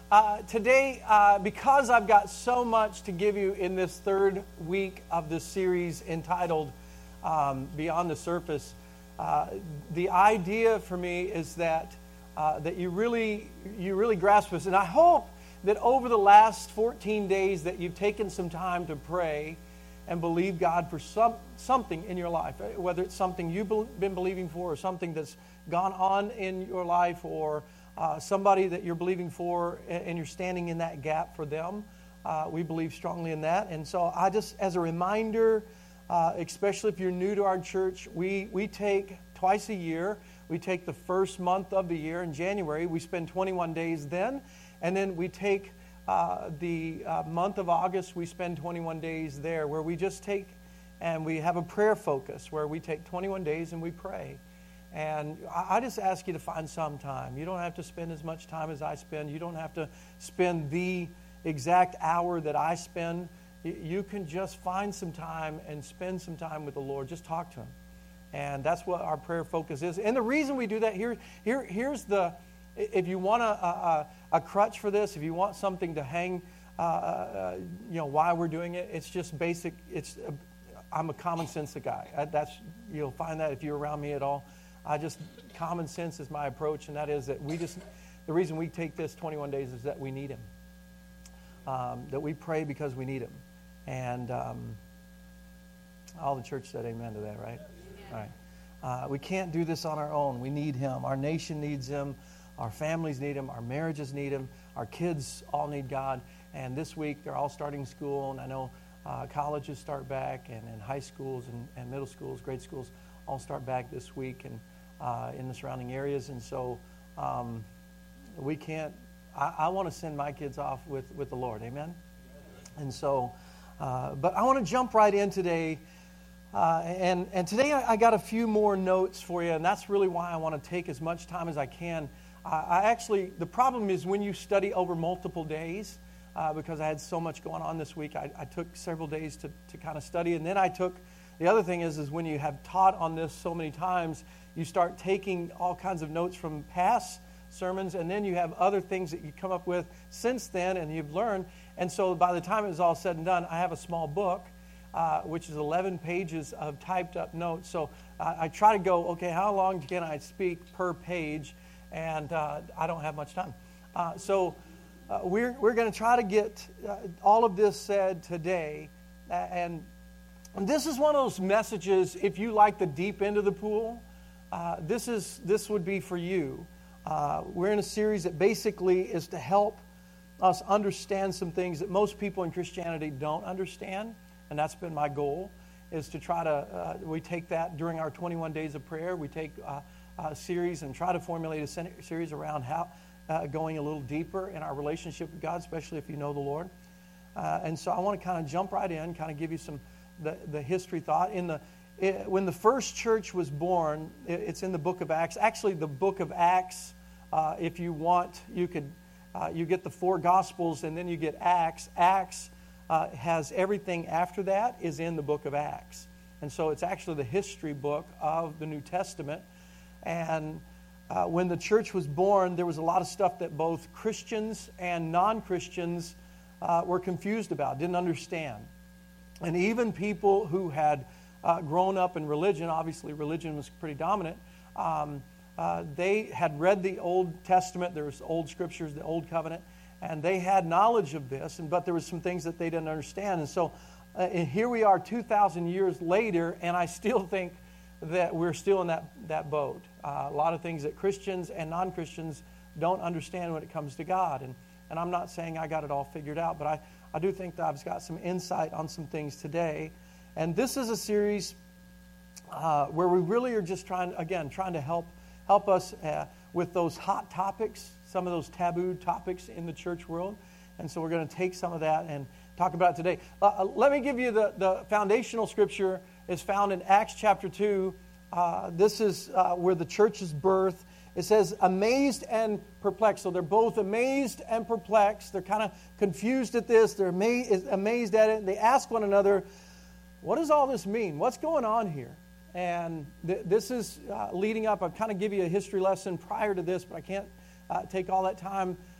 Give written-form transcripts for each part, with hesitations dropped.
Today, because I've got so much to give you in this third week of this series entitled Beyond the Surface, the idea for me is that you really grasp this. And I hope that over the last 14 days that you've taken some time to pray and believe God for something in your life, whether it's something you've been believing for or something that's gone on in your life, or somebody that you're believing for and you're standing in that gap for them. We believe strongly in that. And so I just, as a reminder, especially if you're new to our church, we take twice a year. We take the first month of the year in January. We spend 21 days then. And then we take the month of August. We spend 21 days there, where we just take and we have a prayer focus where we take 21 days and we pray. And I just ask you to find some time. You don't have to spend as much time as I spend. You don't have to spend the exact hour that I spend. You can just find some time and spend some time with the Lord. Just talk to Him. And that's what our prayer focus is. And the reason we do that, here's the, if you want a crutch for this, if you want something to hang, why we're doing it, it's just basic. I'm a common sense guy. You'll find that if you're around me at all. Common sense is my approach, and that is that the reason we take this 21 days is that we need Him. That we pray because we need Him. And all the church said amen to that, right? Amen. All right. We can't do this on our own. We need Him. Our nation needs Him. Our families need Him. Our marriages need Him. Our kids all need God. And this week, they're all starting school, and I know colleges start back, and high schools and middle schools, grade schools, all start back this week and in the surrounding areas. And so we can't, I want to send my kids off with the Lord. Amen? And so, but I want to jump right in today. And today I got a few more notes for you, and that's really why I want to take as much time as I can. The problem is when you study over multiple days, because I had so much going on this week, I took several days to kind of study, and then the other thing is when you have taught on this so many times, you start taking all kinds of notes from past sermons, and then you have other things that you come up with since then, and you've learned. And so by the time it was all said and done, I have a small book, which is 11 pages of typed up notes. So I try to go, okay, how long can I speak per page? And I don't have much time. So we're going to try to get all of this said today. And this is one of those messages, if you like the deep end of the pool, this would be for you. We're in a series that basically is to help us understand some things that most people in Christianity don't understand. And that's been my goal, is to try to, we take that during our 21 days of prayer. We take a series and try to formulate a series around how going a little deeper in our relationship with God, especially if you know the Lord. And so I want to kind of jump right in, kind of give you the history thought. When the first church was born, it's in the book of Acts. Actually, the book of Acts, if you want, you get the 4 Gospels, and then you get Acts. Acts has everything after that is in the book of Acts. And so it's actually the history book of the New Testament. And when the church was born, there was a lot of stuff that both Christians and non-Christians were confused about, didn't understand. And even people who had grown up in religion, obviously religion was pretty dominant, they had read the Old Testament, there was old scriptures, the Old Covenant, and they had knowledge of this, but there was some things that they didn't understand. And so and here we are 2,000 years later, and I still think that we're still in that boat. A lot of things that Christians and non-Christians don't understand when it comes to God. And I'm not saying I got it all figured out, but I do think that I've got some insight on some things today. And this is a series where we really are just trying to help us with those hot topics, some of those taboo topics in the church world. And so we're going to take some of that and talk about it today. Let me give you the foundational scripture is found in Acts chapter 2. This is where the church's birth. It says, amazed and perplexed. So they're both amazed and perplexed. They're kind of confused at this. They're amazed at it. They ask one another, what does all this mean? What's going on here? And this is leading up. I'll kind of give you a history lesson prior to this, but I can't take all that time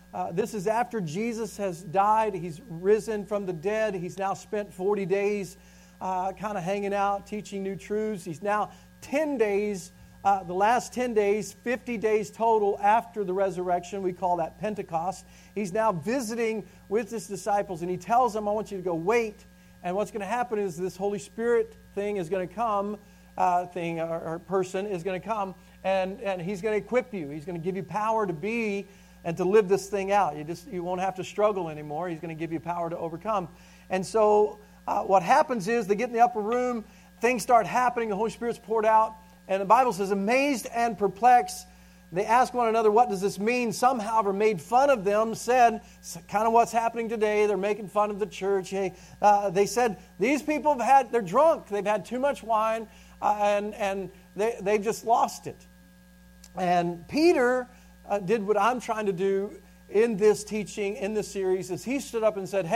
This is after Jesus has died. He's risen from the dead. He's now spent 40 days kind of hanging out, teaching new truths. He's now 10 days, the last 10 days, 50 days total after the resurrection. We call that Pentecost. He's now visiting with his disciples, and he tells them, I want you to go wait. And what's going to happen is this Holy Spirit thing is going to come, or person is going to come, and he's going to equip you. He's going to give you power to be and to live this thing out. You won't have to struggle anymore. He's going to give you power to overcome. And so what happens is they get in the upper room, things start happening, the Holy Spirit's poured out, and the Bible says, amazed and perplexed, they ask one another, what does this mean? Some, however, made fun of them, said, kind of what's happening today, they're making fun of the church. They said, these people they're drunk, they've had too much wine, and they've just lost it. And Peter did what I'm trying to do in this teaching, in this series, is he stood up and said,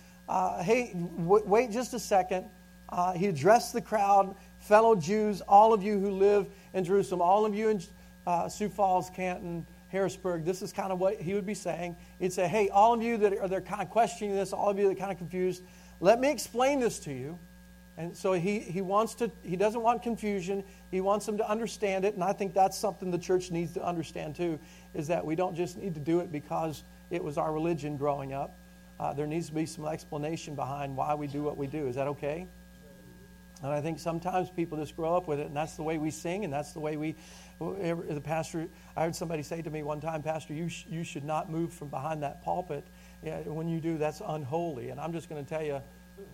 wait just a second. He addressed the crowd, fellow Jews, all of you who live in Jerusalem, all of you in Sioux Falls, Canton, Harrisburg. This is kind of what he would be saying. He'd say, hey, all of you that are kind of questioning this, all of you that are kind of confused, let me explain this to you. And so he doesn't want confusion. He wants them to understand it. And I think that's something the church needs to understand too, is that we don't just need to do it because it was our religion growing up. There needs to be some explanation behind why we do what we do. Is that okay? And I think sometimes people just grow up with it, and that's the way we sing, and that's the way the pastor, I heard somebody say to me one time, Pastor, you should not move from behind that pulpit. Yeah, when you do, that's unholy. And I'm just going to tell you,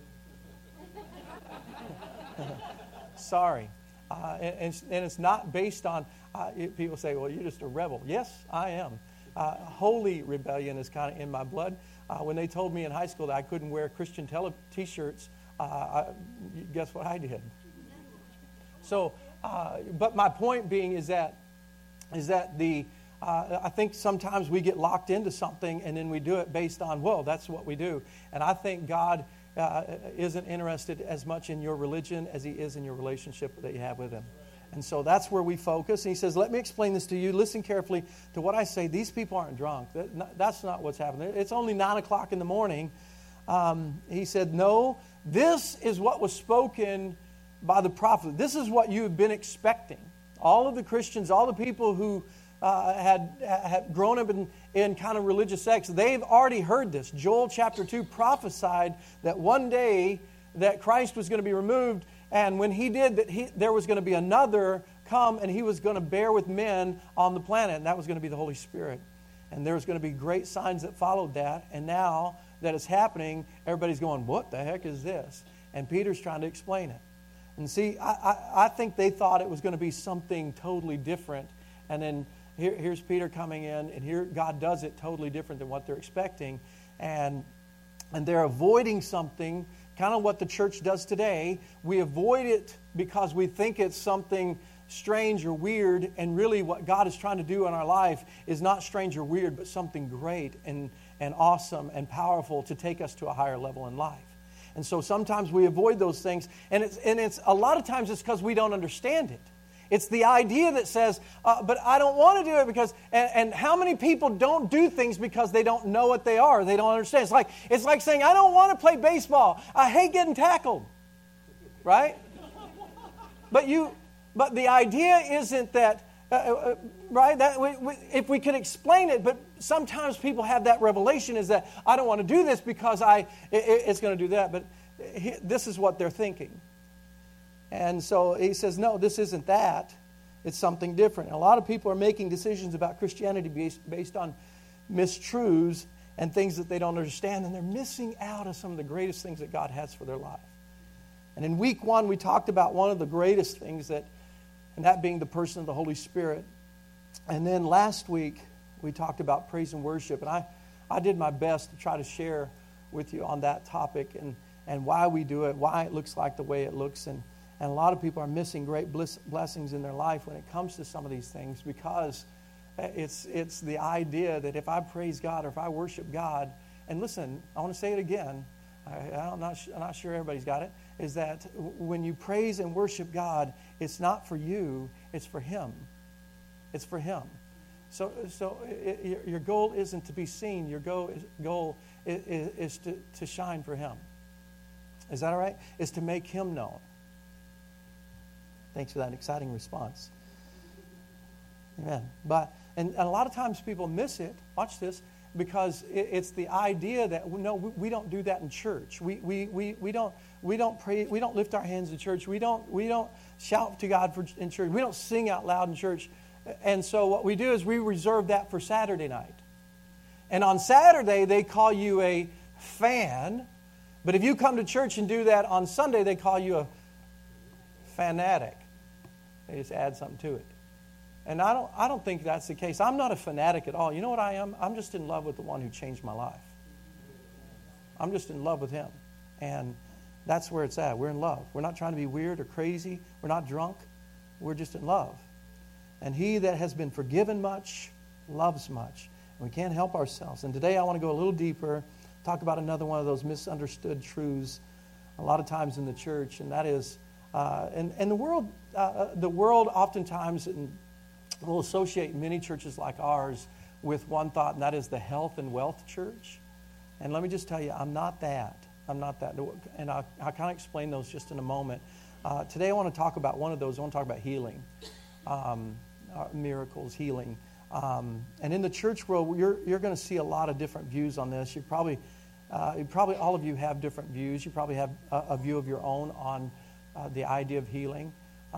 sorry. And it's not based on, people say, well, you're just a rebel. Yes, I am. Holy rebellion is kind of in my blood. When they told me in high school that I couldn't wear Christian T-shirts, guess what I did? So, but my point being is that I think sometimes we get locked into something and then we do it based on, well, that's what we do. And I think God isn't interested as much in your religion as he is in your relationship that you have with him. And so that's where we focus. And he says, let me explain this to you. Listen carefully to what I say. These people aren't drunk. That's not what's happening. It's only 9 o'clock in the morning. He said, no, this is what was spoken by the prophet. This is what you have been expecting. All of the Christians, all the people who had grown up in kind of religious sects, they've already heard this. Joel chapter 2 prophesied that one day that Christ was going to be removed, and when he did, there was going to be another come, and he was going to bear with men on the planet, and that was going to be the Holy Spirit. And there was going to be great signs that followed that, and now that it's happening, everybody's going, what the heck is this? And Peter's trying to explain it. And see, I think they thought it was going to be something totally different, and then here's Peter coming in, and here God does it totally different than what they're expecting. And they're avoiding something, kind of what the church does today. We avoid it because we think it's something strange or weird, and really what God is trying to do in our life is not strange or weird, but something great and awesome and powerful to take us to a higher level in life. And so sometimes we avoid those things, and it's a lot of times it's because we don't understand it. It's the idea that says, but I don't want to do it because, and how many people don't do things because they don't know what they are, they don't understand. It's like saying, I don't want to play baseball. I hate getting tackled. Right? But the idea isn't that, right? If we could explain it, but sometimes people have that revelation is that I don't want to do this because it's going to do that. But this is what they're thinking. And so he says, no, this isn't that. It's something different. And a lot of people are making decisions about Christianity based on mistruths and things that they don't understand, and they're missing out on some of the greatest things that God has for their life. And in week 1, we talked about one of the greatest things, and that being the person of the Holy Spirit. And then last week, we talked about praise and worship. And I did my best to try to share with you on that topic and why we do it, why it looks like the way it looks. And a lot of people are missing great blessings in their life when it comes to some of these things, because it's the idea that if I praise God or if I worship God, and listen, I want to say it again, I'm not sure everybody's got it, is that when you praise and worship God, it's not for you, it's for Him. It's for Him. Your goal isn't to be seen. Your goal is to shine for Him. Is that all right? Is to make Him known. Thanks for that exciting response. Amen. And a lot of times people miss it. Watch this. Because it's the idea that no, we don't do that in church. We don't pray. We don't lift our hands in church. We don't shout to God in church. We don't sing out loud in church. And so what we do is we reserve that for Saturday night. And on Saturday they call you a fan, but if you come to church and do that on Sunday, they call you a fanatic. They just add something to it. And I don't think that's the case. I'm not a fanatic at all. You know what I am? I'm just in love with the one who changed my life. I'm just in love with Him. And that's where it's at. We're in love. We're not trying to be weird or crazy. We're not drunk. We're just in love. And he that has been forgiven much loves much. And we can't help ourselves. And today I want to go a little deeper, talk about another one of those misunderstood truths a lot of times in the church. And that is, and the world oftentimes will associate many churches like ours with one thought, and that is the health and wealth church. And let me just tell you, I'm not that. And I'll kind of explain those just in a moment. Today I want to talk about one of those. I want to talk about healing, miracles, healing. And in the church world, you're going to see a lot of different views on this. You probably all of you have different views. You probably have a view of your own on the idea of healing.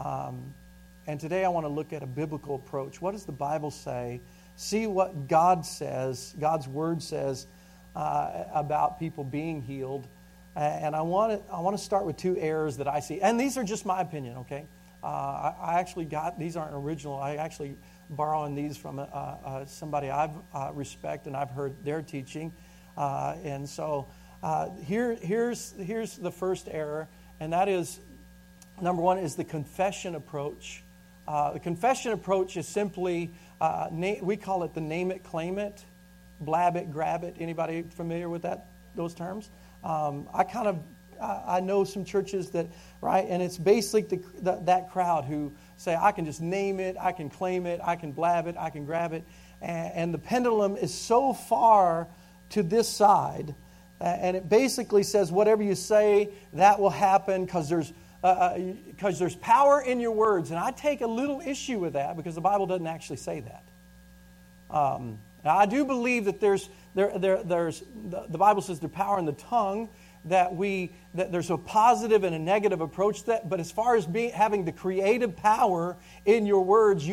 And today I want to look at a biblical approach. What does the Bible say? See what God says, God's Word says about people being healed. And I want to start with two errors that I see. And these are just my opinion, okay? I actually these aren't original. I actually borrowing these from somebody I respect and I've heard their teaching. And so here's the first error, and that is, number one, is the confession approach. The confession approach is simply, we call it the name it, claim it, blab it, grab it. Anybody familiar with those terms? I know some churches that, right, and it's basically that crowd who say, I can just name it, I can claim it, I can blab it, I can grab it. And the pendulum is so far to this side, and it basically says whatever you say, that will happen because there's power in your words. And I take a little issue with that because the Bible doesn't actually say that. Now I do believe that there's the Bible says there's power in the tongue, that there's a positive and a negative approach to that. But as far as having the creative power in your words,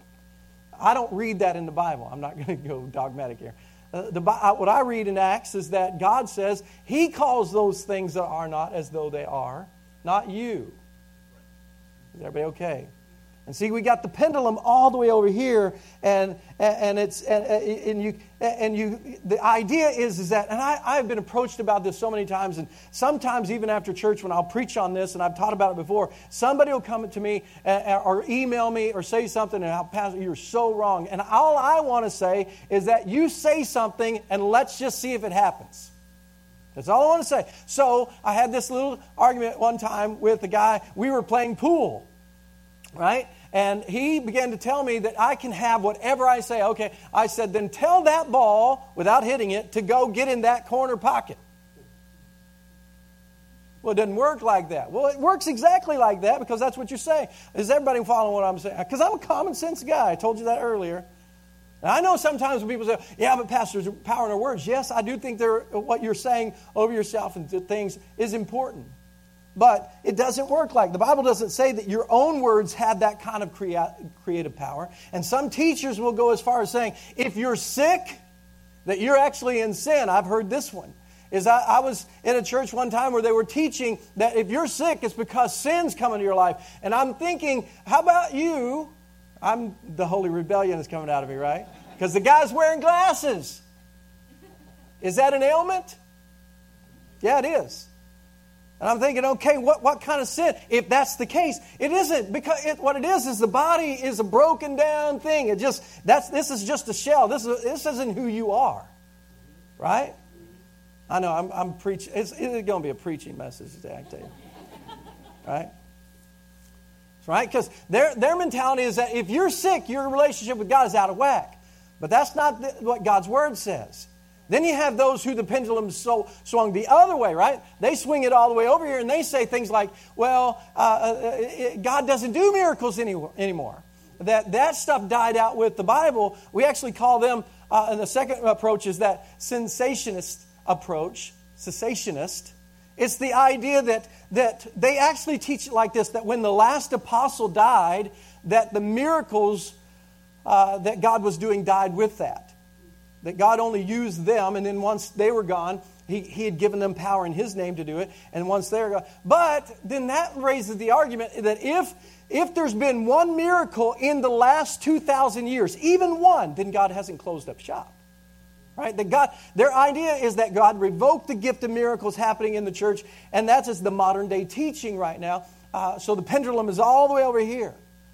I don't read that in the Bible. I'm not going to go dogmatic here. What I read in Acts is that God says He calls those things that are not as though they are. Not you. Is everybody okay? And see, we got the pendulum all the way over here, and the idea is that, and I've been approached about this so many times, and sometimes even after church when I'll preach on this, and I've taught about it before, somebody will come to me or email me or say something, and I'll pass, you're so wrong. And all I want to say is that you say something, and let's just see if it happens. That's all I want to say. So I had this little argument one time with a guy. We were playing pool, right? And he began to tell me that I can have whatever I say. Okay, I said, then tell that ball, without hitting it, to go get in that corner pocket. Well, it doesn't work like that. Well, it works exactly like that because that's what you're saying. Is everybody following what I'm saying? Because I'm a common sense guy. I told you that earlier. And I know sometimes when people say, yeah, but Pastor, there's power in our words. Yes, I do think what you're saying over yourself and things is important. But it doesn't work like. The Bible doesn't say that your own words have that kind of creative power. And some teachers will go as far as saying, if you're sick, that you're actually in sin. I've heard this one. I was in a church one time where they were teaching that if you're sick, it's because sin's come into your life. And I'm thinking, how about you? The Holy Rebellion is coming out of me, right? Because the guy's wearing glasses. Is that an ailment? Yeah, it is. And I'm thinking, okay, what kind of sin? If that's the case, it isn't, because what it is the body is a broken down thing. This is just a shell. This isn't who you are, right? I know I'm preaching. It's going to be a preaching message today, I tell you, right? Right? Because their mentality is that if you're sick, your relationship with God is out of whack. But that's not what God's Word says. Then you have those who the pendulum swung the other way, right? They swing it all the way over here, and they say things like, well, God doesn't do miracles anymore. That stuff died out with the Bible. We actually call them, and the second approach is that cessationist approach, cessationist. It's the idea that they actually teach it like this, that when the last apostle died, that the miracles that God was doing died with that. That God only used them, and then once they were gone, He had given them power in His name to do it, and once they were gone. But then that raises the argument that if there's been one miracle in the last 2,000 years, even one, then God hasn't closed up shop. Right? Their idea is that God revoked the gift of miracles happening in the church, and that's just the modern day teaching right now. So the pendulum is all the way over here,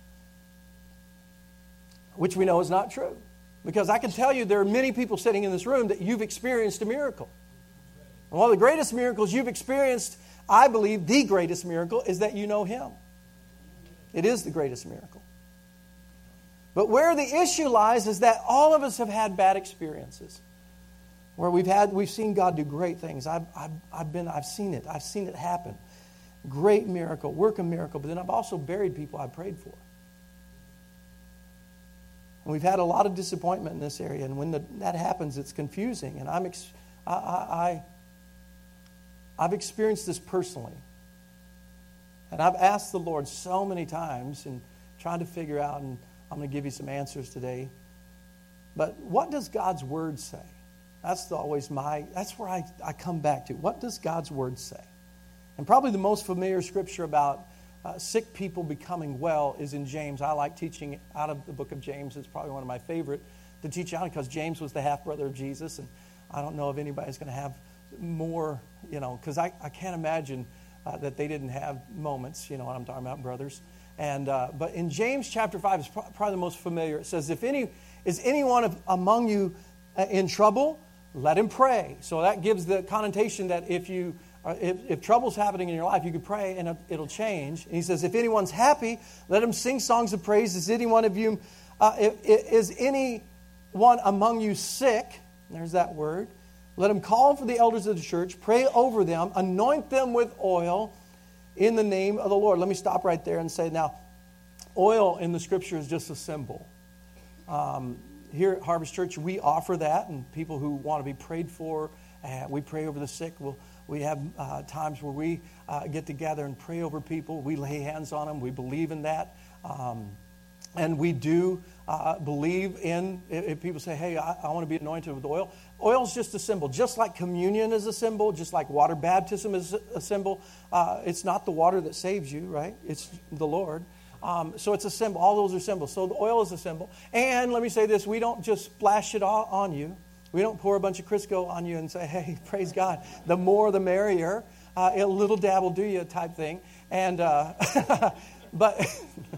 which we know is not true. Because I can tell you there are many people sitting in this room that you've experienced a miracle. And one of the greatest miracles you've experienced, I believe the greatest miracle, is that you know Him. It is the greatest miracle. But where the issue lies is that all of us have had bad experiences. Where we've seen God do great things. I've seen it. I've seen it happen. Great miracle, work a miracle. But then I've also buried people I prayed for. And we've had a lot of disappointment in this area, and when that happens, it's confusing. And I've experienced this personally, and I've asked the Lord so many times and trying to figure out. And I'm going to give you some answers today. But what does God's Word say? That's where I come back to. What does God's Word say? And probably the most familiar scripture about sick people becoming well is in James. I like teaching out of the book of James. It's probably one of my favorite to teach out because James was the half-brother of Jesus. And I don't know if anybody's going to have more, because I can't imagine that they didn't have moments, what I'm talking about, brothers. And but in James chapter 5, it's probably the most familiar. It says, is anyone among you in trouble? Let him pray. So that gives the connotation that if trouble's happening in your life, you can pray and it'll change. And he says, if anyone's happy, let him sing songs of praise. Is anyone among you sick? There's that word. Let him call for the elders of the church, pray over them, anoint them with oil in the name of the Lord. Let me stop right there and say, now, oil in the scripture is just a symbol. Here at Harvest Church, we offer that, and people who want to be prayed for, we pray over the sick. We have times where we get together and pray over people. We lay hands on them. We believe in that. And we do believe in, if people say, hey, I want to be anointed with oil. Oil is just a symbol. Just like communion is a symbol, just like water baptism is a symbol. It's not the water that saves you, right? It's the Lord. So it's a symbol. All those are symbols. So the oil is a symbol. And let me say this, we don't just splash it all on you. We don't pour a bunch of Crisco on you and say, hey, praise God. The more the merrier. A little dab will do you type thing. And but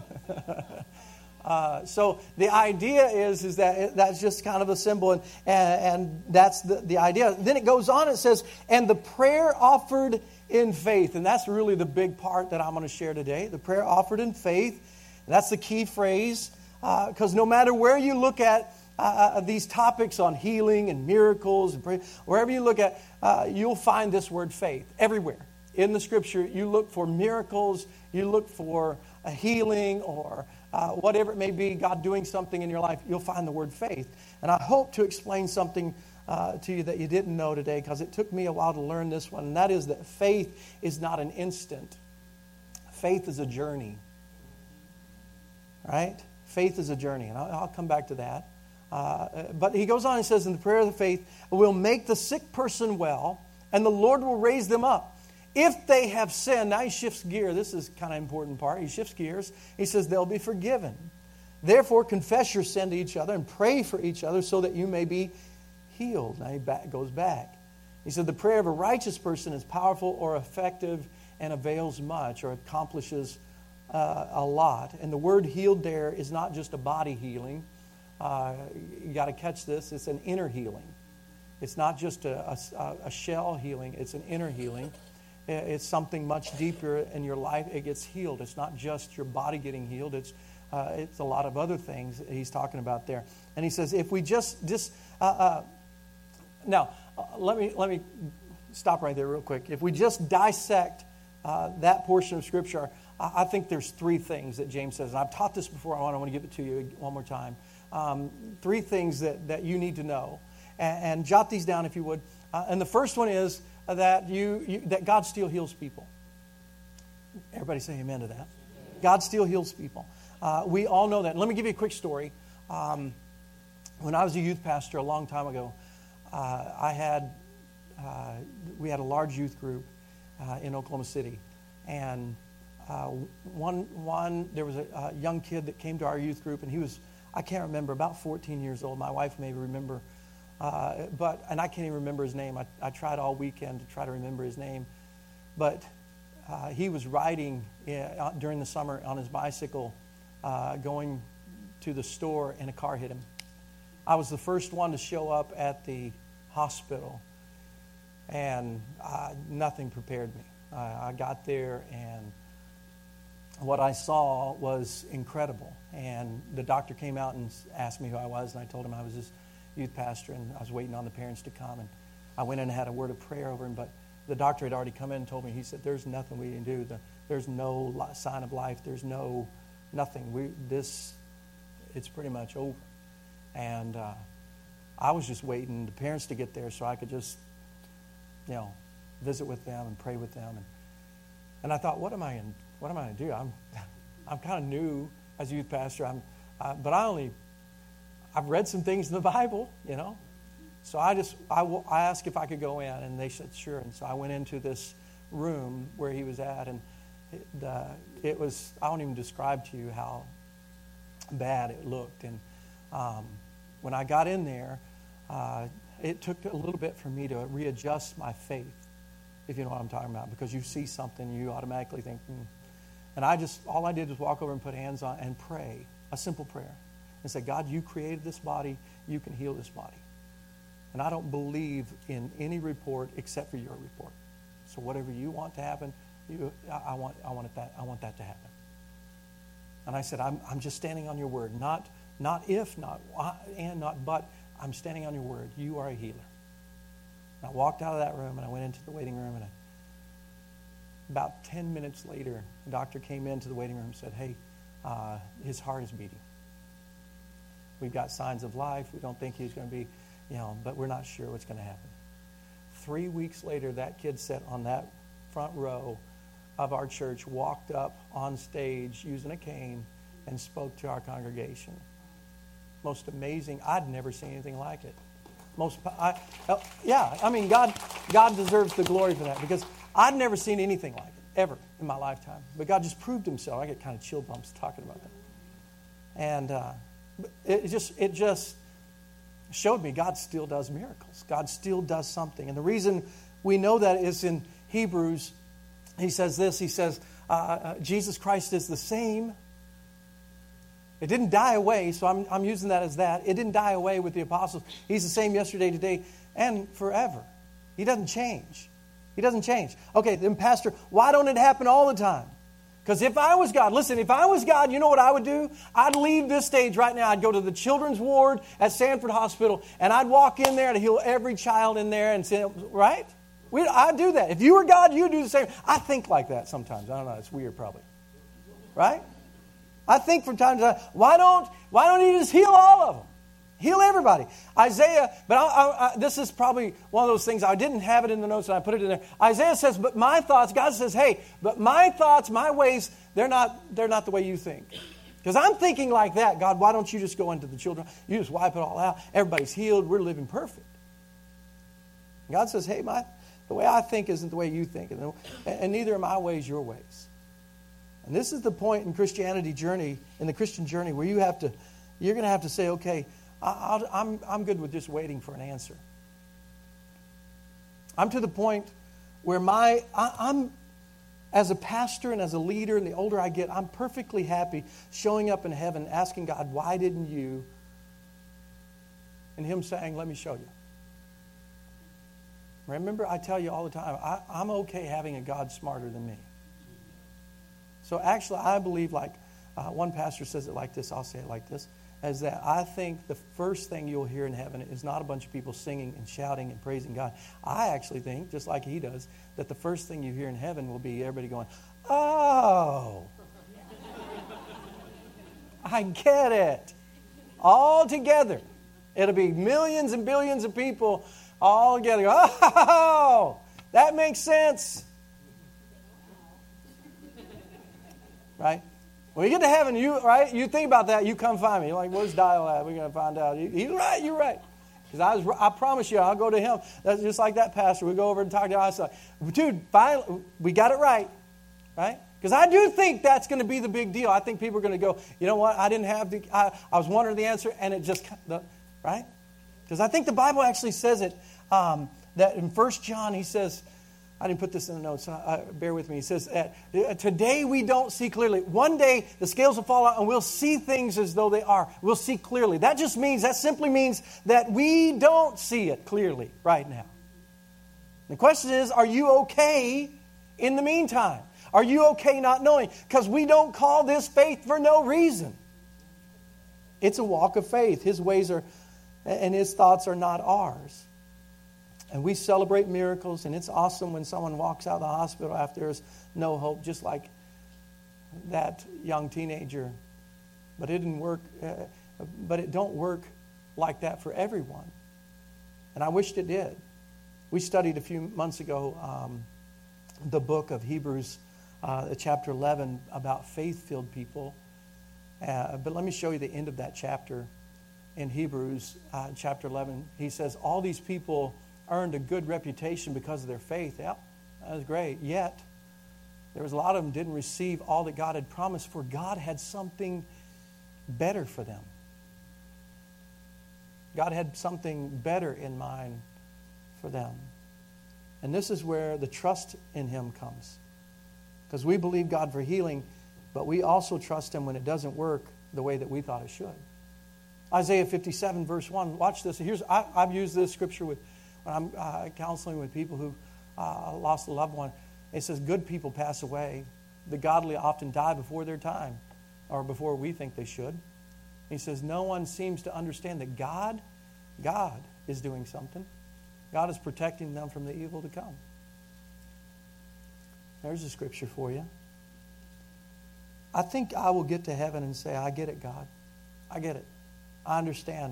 so the idea is that that's just kind of a symbol, and that's the idea. Then it goes on, it says, and the prayer offered in faith. And that's really the big part that I'm going to share today. The prayer offered in faith. That's the key phrase. Because no matter where you look at these topics on healing and miracles, and prayer, wherever you look at, you'll find this word faith everywhere. In the scripture, you look for miracles, you look for a healing, or whatever it may be, God doing something in your life, you'll find the word faith. And I hope to explain something to you that you didn't know today, because it took me a while to learn this one, and that is that faith is not an instant. Faith is a journey. Right? Faith is a journey, and I'll come back to that. But he goes on and says, in the prayer of the faith, will make the sick person well, and the Lord will raise them up. If they have sinned, now he shifts gear. This is kind of important part. He shifts gears. He says they'll be forgiven. Therefore, confess your sin to each other and pray for each other so that you may be healed. Now he goes back. He said the prayer of a righteous person is powerful or effective and avails much or accomplishes a lot. And the word healed there is not just a body healing. You got to catch this. It's an inner healing. It's not just a shell healing. It's an inner healing. It's something much deeper in your life. It gets healed. It's not just your body getting healed. It's it's a lot of other things that he's talking about there. And he says, if we now, let me stop right there real quick. If we just dissect that portion of Scripture, I think there's three things that James says. And I've taught this before. I want to give it to you one more time. Three things that you need to know. And jot these down if you would. And the first one is that that God still heals people. Everybody say amen to that. God still heals people. We all know that. Let me give you a quick story. When I was a youth pastor a long time ago, we had a large youth group in Oklahoma City, and there was a young kid that came to our youth group, and he was, I can't remember, about 14 years old. My wife may remember, and I can't even remember his name. I tried all weekend to try to remember his name, but he was riding during the summer on his bicycle, going to the store, and a car hit him. I was the first one to show up at the hospital, and nothing prepared me. I got there, and what I saw was incredible. And the doctor came out and asked me who I was, and I told him I was his youth pastor, and I was waiting on the parents to come. And I went in and had a word of prayer over him, but the doctor had already come in and told me, he said, there's nothing we can do. There's no sign of life. There's nothing. It's pretty much over. And I was just waiting the parents to get there so I could just, visit with them and pray with them. And I thought, what am I going to do? I'm kind of new as a youth pastor. But I've read some things in the Bible, So I asked if I could go in, and they said sure. And so I went into this room where he was at, and it was, I won't even describe to you how bad it looked. And when I got in there, it took a little bit for me to readjust my faith, if you know what I'm talking about, because you see something, you automatically think, And all I did was walk over and put hands on and pray, a simple prayer, and say, God, you created this body, you can heal this body. And I don't believe in any report except for your report. So whatever you want to happen, I want that to happen. And I said, I'm just standing on your word, not if, not and, not but. I'm standing on your word. You are a healer. And I walked out of that room, and I went into the waiting room, and about 10 minutes later, the doctor came into the waiting room and said, hey, his heart is beating. We've got signs of life. We don't think he's going to be, but we're not sure what's going to happen. 3 weeks later, that kid sat on that front row of our church, walked up on stage using a cane, and spoke to our congregation. Most amazing. I'd never seen anything like it. God deserves the glory for that, because I'd never seen anything like it, ever, in my lifetime. But God just proved himself. I get kind of chill bumps talking about that. And it just showed me God still does miracles. God still does something. And the reason we know that is in Hebrews. He says this. He says, Jesus Christ is the same. It didn't die away, so I'm using that as that. It didn't die away with the apostles. He's the same yesterday, today, and forever. He doesn't change. He doesn't change. Okay, then Pastor, why don't it happen all the time? Because if I was God, you know what I would do? I'd leave this stage right now. I'd go to the children's ward at Sanford Hospital, and I'd walk in there to heal every child in there and say, right? I'd do that. If you were God, you'd do the same. I think like that sometimes. I don't know. It's weird probably. Right? I think from time to time, why don't he just heal all of them? Heal everybody. Isaiah, but this is probably one of those things, I didn't have it in the notes and I put it in there. Isaiah says, but my thoughts, God says, hey, but my thoughts, my ways, they're not the way you think. Because I'm thinking like that. God, why don't you just go into the children? You just wipe it all out. Everybody's healed. We're living perfect. God says, hey, the way I think isn't the way you think. And neither are my ways your ways. And this is the point in the Christian journey, where you're going to have to say, okay, I'm good with just waiting for an answer. I'm to the point where I'm as a pastor and as a leader, and the older I get, I'm perfectly happy showing up in heaven, asking God, why didn't you? And him saying, let me show you. Remember, I tell you all the time, I'm okay having a God smarter than me. So actually, I believe One pastor says it like this, I'll say it like this, is that I think the first thing you'll hear in heaven is not a bunch of people singing and shouting and praising God. I actually think, just like he does, that the first thing you hear in heaven will be everybody going, oh, I get it. All together. It'll be millions and billions of people all together. Oh, that makes sense. Right? When you get to heaven, you think about that, you come find me. You're like, where's Dial at? We're going to find out. You're right. Because I promise you, I'll go to him. That's just like that pastor. We go over and talk to him. I say, dude, finally, we got it right. Right? Because I do think that's going to be the big deal. I think people are going to go, you know what, I was wondering the answer, and it just, right? Because I think the Bible actually says it, that in 1 John, he says, I didn't put this in the notes, bear with me. He says, today we don't see clearly. One day the scales will fall out and we'll see things as though they are. We'll see clearly. That simply means that we don't see it clearly right now. The question is, are you okay in the meantime? Are you okay not knowing? Because we don't call this faith for no reason. It's a walk of faith. His ways are, and His thoughts are not ours. And we celebrate miracles, and it's awesome when someone walks out of the hospital after there's no hope, just like that young teenager. But it didn't work. But it don't work like that for everyone. And I wished it did. We studied a few months ago the book of Hebrews, chapter 11, about faith-filled people. But let me show you the end of that chapter. In Hebrews chapter 11, he says, all these people earned a good reputation because of their faith. Yeah, that was great. Yet, there was a lot of them didn't receive all that God had promised, for God had something better for them. God had something better in mind for them. And this is where the trust in Him comes. Because we believe God for healing, but we also trust Him when it doesn't work the way that we thought it should. Isaiah 57 verse 1. Watch this. I've used this scripture when I'm counseling with people who lost a loved one. It says, good people pass away. The godly often die before their time, or before we think they should. He says, no one seems to understand that God is doing something. God is protecting them from the evil to come. There's a scripture for you. I think I will get to heaven and say, I get it, God. I get it. I understand.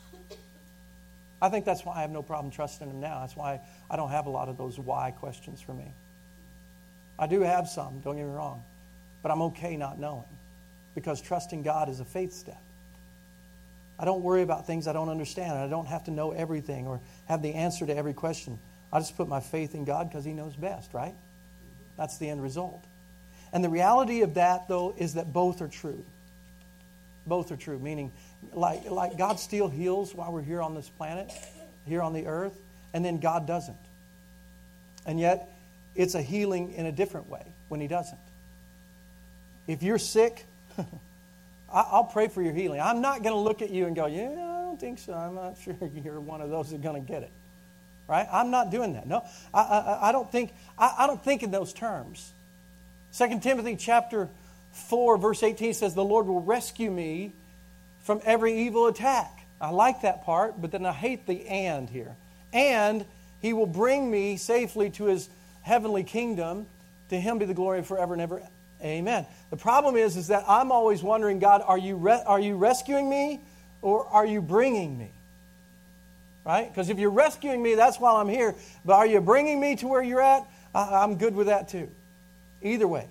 I think that's why I have no problem trusting Him now. That's why I don't have a lot of those why questions for me. I do have some, don't get me wrong. But I'm okay not knowing. Because trusting God is a faith step. I don't worry about things I don't understand. I don't have to know everything or have the answer to every question. I just put my faith in God because He knows best, right? That's the end result. And the reality of that, though, is that both are true. Both are true, meaning like God still heals while we're here on this planet, here on the earth, and then God doesn't. And yet, it's a healing in a different way when He doesn't. If you're sick, I'll pray for your healing. I'm not going to look at you and go, yeah, I don't think so. I'm not sure you're one of those that's going to get it. Right? I'm not doing that. No, I don't think in those terms. 2 Timothy chapter 4, verse 18 says, the Lord will rescue me from every evil attack. I like that part, but then I hate the and here. And He will bring me safely to His heavenly kingdom. To Him be the glory forever and ever. Amen. The problem is that I'm always wondering, God, are you rescuing me or are you bringing me? Right? Because if you're rescuing me, that's why I'm here. But are you bringing me to where you're at? I'm good with that too. Either way.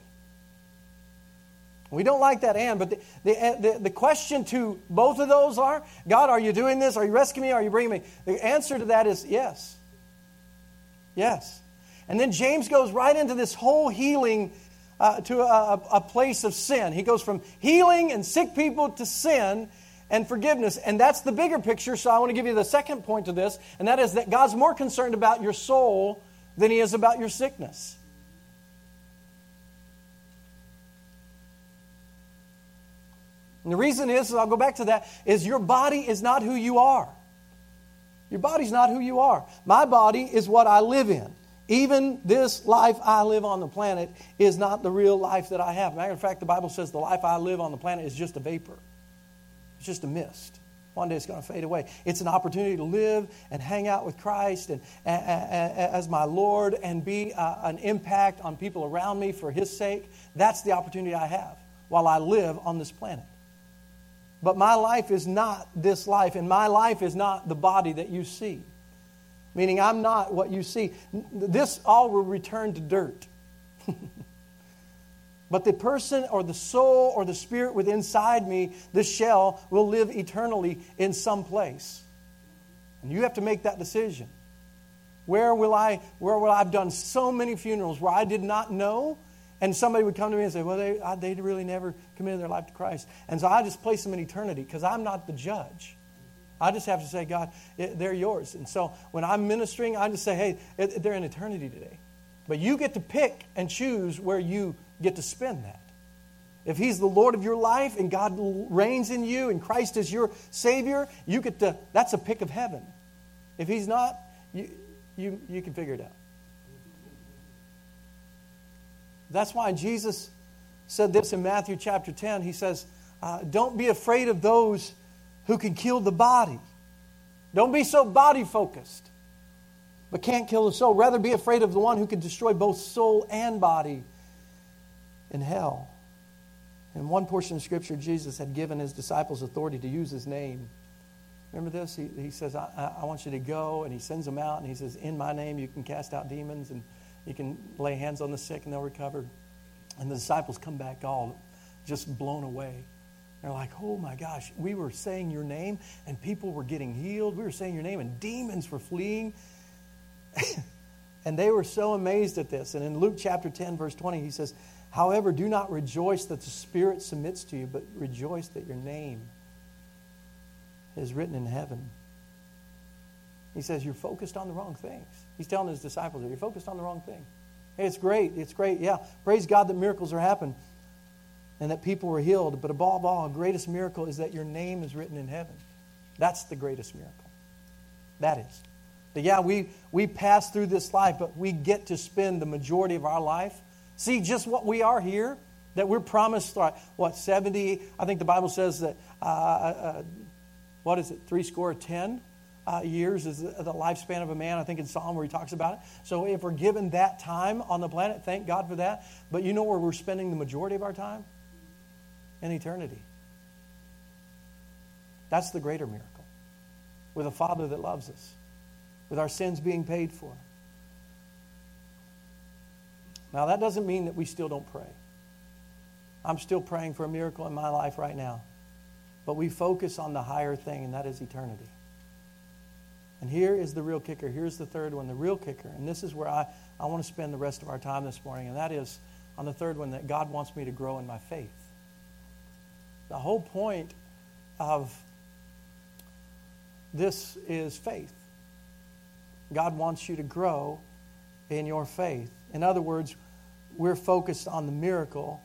We don't like that and, but the question to both of those are, God, are you doing this? Are you rescuing me? Are you bringing me? The answer to that is yes. Yes. And then James goes right into this whole healing to a place of sin. He goes from healing and sick people to sin and forgiveness. And that's the bigger picture, so I want to give you the second point to this, and that is that God's more concerned about your soul than He is about your sickness. And the reason is, I'll go back to that, is your body is not who you are. Your body's not who you are. My body is what I live in. Even this life I live on the planet is not the real life that I have. Matter of fact, the Bible says the life I live on the planet is just a vapor. It's just a mist. One day it's going to fade away. It's an opportunity to live and hang out with Christ and as my Lord and be an impact on people around me for His sake. That's the opportunity I have while I live on this planet. But my life is not this life, and my life is not the body that you see. Meaning I'm not what you see. This all will return to dirt. But the person or the soul or the spirit within inside me, the shell, will live eternally in some place. And you have to make that decision. Where will I've done so many funerals where I did not know, and somebody would come to me and say, well, they really never committed their life to Christ. And so I just place them in eternity because I'm not the judge. I just have to say, God, they're yours. And so when I'm ministering, I just say, hey, they're in eternity today. But you get to pick and choose where you get to spend that. If He's the Lord of your life and God reigns in you and Christ is your Savior, you get to, that's a pick of heaven. If He's not, you can figure it out. That's why Jesus said this in Matthew chapter 10. He says, don't be afraid of those who can kill the body. Don't be so body focused, but can't kill the soul. Rather be afraid of the one who can destroy both soul and body in hell. In one portion of Scripture, Jesus had given His disciples authority to use His name. Remember this? He says, I want you to go, and He sends them out, and He says, in my name you can cast out demons, and you can lay hands on the sick, and they'll recover. And the disciples come back all just blown away. They're like, oh my gosh, we were saying your name, and people were getting healed. We were saying your name, and demons were fleeing. And they were so amazed at this. And in Luke chapter 10, verse 20, He says, however, do not rejoice that the Spirit submits to you, but rejoice that your name is written in heaven. He says, you're focused on the wrong things. He's telling His disciples, you're focused on the wrong thing. Hey, it's great. Yeah, praise God that miracles are happening and that people were healed. But above all, the greatest miracle is that your name is written in heaven. That's the greatest miracle. That is. That, yeah, we pass through this life, but we get to spend the majority of our life. See, just what we are here, that we're promised, 70? I think the Bible says that, 70 years is the lifespan of a man. I think in Psalm where he talks about it. So if we're given that time on the planet, thank God for that. But you know where we're spending the majority of our time? In eternity. That's the greater miracle. With a Father that loves us. With our sins being paid for. Now that doesn't mean that we still don't pray. I'm still praying for a miracle in my life right now. But we focus on the higher thing, and that is eternity. And here is the real kicker. Here's the third one, the real kicker. And this is where I want to spend the rest of our time this morning. And that is on the third one, that God wants me to grow in my faith. The whole point of this is faith. God wants you to grow in your faith. In other words, we're focused on the miracle.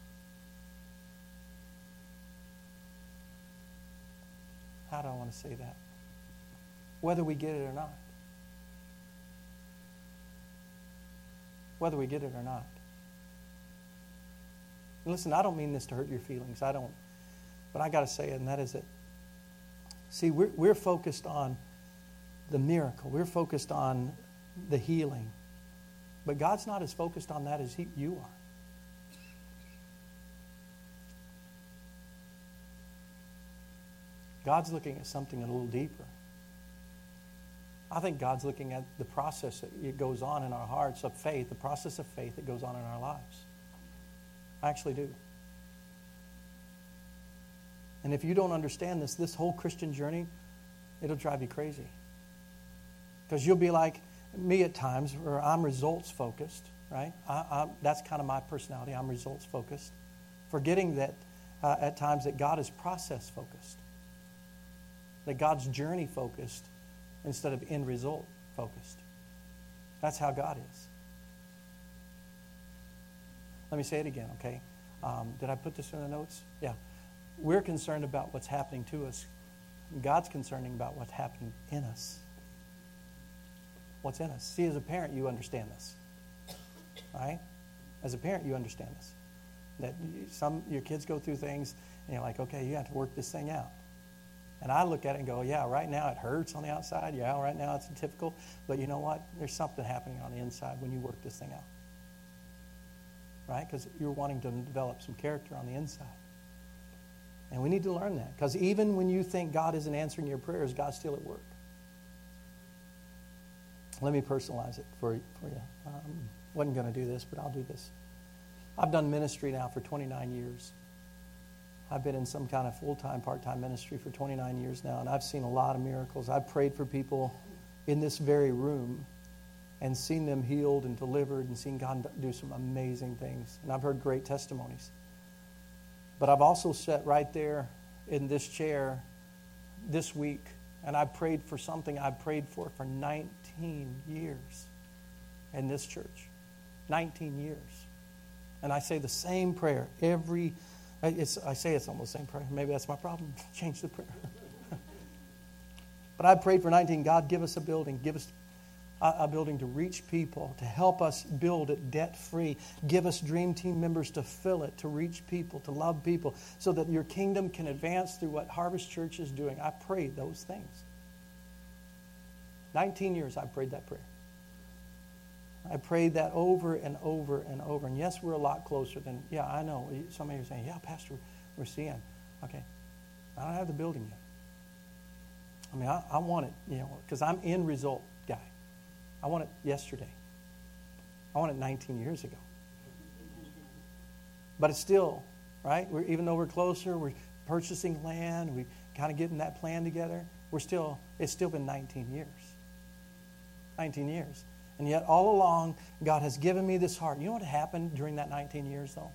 How do I want to say that? Whether we get it or not. Whether we get it or not. And listen, I don't mean this to hurt your feelings. I don't. But I got to say it, and that is it. See, we're focused on the miracle. We're focused on the healing. But God's not as focused on that as you are. God's looking at something a little deeper. I think God's looking at the process that goes on in our hearts of faith, the process of faith that goes on in our lives. I actually do. And if you don't understand this whole Christian journey, it'll drive you crazy. Because you'll be like me at times, where I'm results focused, right? That's kind of my personality. I'm results focused. Forgetting that at times that God is process focused. That God's journey focused instead of end result focused. That's how God is. Let me say it again, okay? Did I put this in the notes? Yeah. We're concerned about what's happening to us. God's concerned about what's happening in us. what's in us. See, as a parent, you understand this. Right? As a parent, you understand this. That your kids go through things, and you're like, okay, you have to work this thing out. And I look at it and go, yeah, right now it hurts on the outside. Yeah, right now it's difficult. But you know what? There's something happening on the inside when you work this thing out. Right? Because you're wanting to develop some character on the inside. And we need to learn that. Because even when you think God isn't answering your prayers, God's still at work. Let me personalize it for you. Wasn't going to do this, but I'll do this. I've done ministry now for 29 years. I've been in some kind of full-time, part-time ministry for 29 years now, and I've seen a lot of miracles. I've prayed for people in this very room and seen them healed and delivered and seen God do some amazing things. And I've heard great testimonies. But I've also sat right there in this chair this week, and I prayed for something I've prayed for 19 years in this church. 19 years. And I say the same prayer I say it's almost the same prayer. Maybe that's my problem. Change the prayer. But I prayed for 19. God, give us a building. Give us a building to reach people, to help us build it debt-free. Give us dream team members to fill it, to reach people, to love people, so that your kingdom can advance through what Harvest Church is doing. I prayed those things. 19 years I prayed that prayer. I prayed that over and over and over. And yes, we're a lot closer than, yeah, I know. Some of you are saying, yeah, Pastor, we're seeing. Okay. I don't have the building yet. I mean, I want it, because I'm end result guy. I want it yesterday. I want it 19 years ago. But it's still, right? Even though we're closer, we're purchasing land, we're kind of getting that plan together, it's still been 19 years. 19 years. And yet, all along, God has given me this heart. You know what happened during that 19 years, though?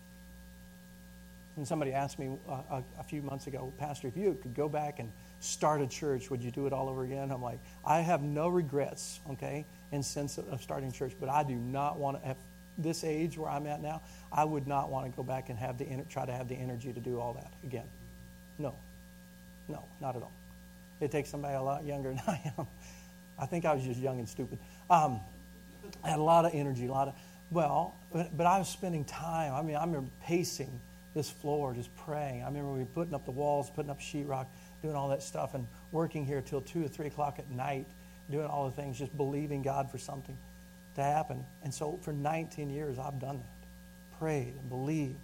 And somebody asked me a few months ago, Pastor, if you could go back and start a church, would you do it all over again? I'm like, I have no regrets, okay, in sense of starting a church, but I do not want to, at this age where I'm at now, I would not want to go back and try to have the energy to do all that again. No, not at all. It takes somebody a lot younger than I am. I think I was just young and stupid. I had a lot of energy, but I was spending time. I mean, I remember pacing this floor, just praying. I remember we were putting up the walls, putting up sheetrock, doing all that stuff, and working here till 2 or 3 o'clock at night, doing all the things, just believing God for something to happen. And so for 19 years, I've done that. Prayed and believed.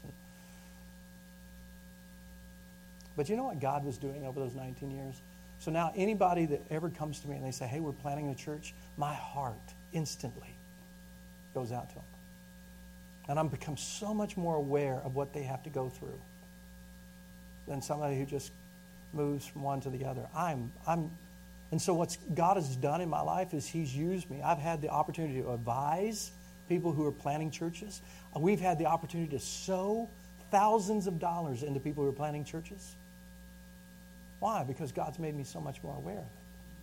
But you know what God was doing over those 19 years? So now anybody that ever comes to me and they say, hey, we're planning a church, my heart instantly goes out to them. And I've become so much more aware of what they have to go through than somebody who just moves from one to the other. And so what God has done in my life is He's used me. I've had the opportunity to advise people who are planning churches. We've had the opportunity to sow thousands of dollars into people who are planning churches. Why? Because God's made me so much more aware of it.